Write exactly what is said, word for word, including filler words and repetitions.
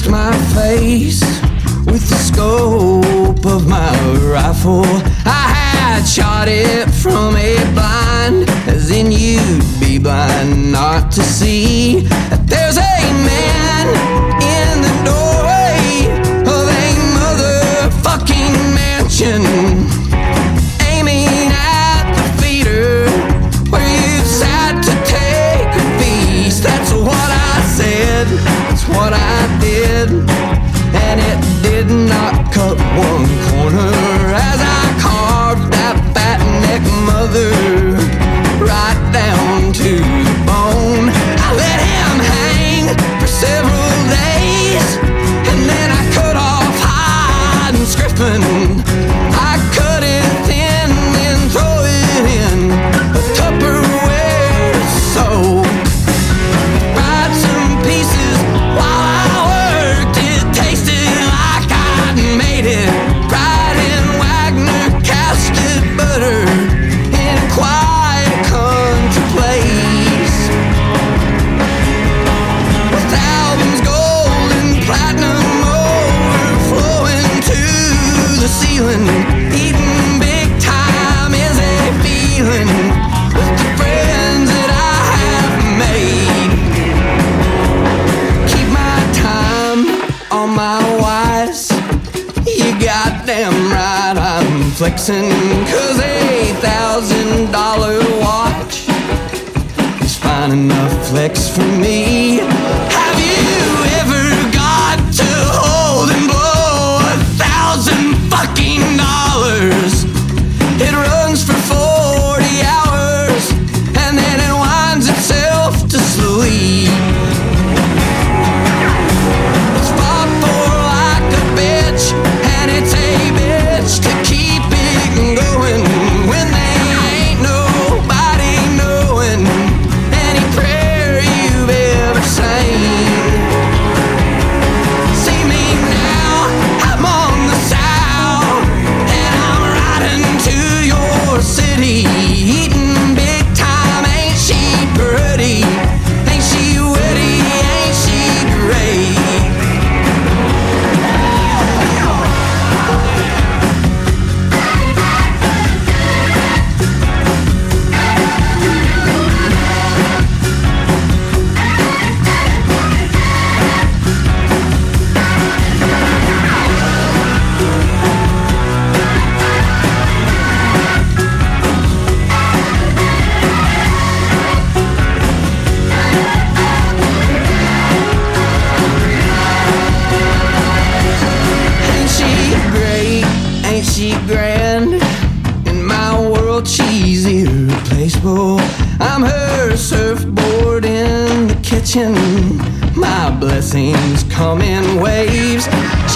marked my face with the scope of my rifle. I had shot it from a blind, as in you'd be blind not to see that there's a man in the doorway of a motherfucking mansion, aiming at the feeder where you sat to take a feast. That's what I said, that's what I did, and it did not cut one corner as I carved that fat neck mother right down to the bone. I let him hang for several days, and then I cut off hide and scriffin'. I cut it thin, then throw it in a Tupperware to soak. Fried some pieces while I worked. It tasted like I'd made it. Fried in Wagner casted butter in a quiet country place, with albums gold and platinum overflowing to the ceiling. Eating big time is a feeling with the friends that I have made. Keep my time on my wise, you goddamn right I'm flexing, cause a thousand dollar watch is fine enough flex for me. Have you ever got to hold and blow a thousand fucking dollars? It runs for forty hours and then it winds itself to sleep. It's fought for like a bitch, and it's a bitch to keep it going when there ain't nobody knowing any prayer you've ever sang. See me now, I'm on the south, and I'm riding to your city, eating big time. Ain't she pretty? Ain't she witty? Ain't she great? Ain't she great? Ain't she grand? In my world she's irreplaceable. I'm her surfboard in the kitchen. My blessings come in waves.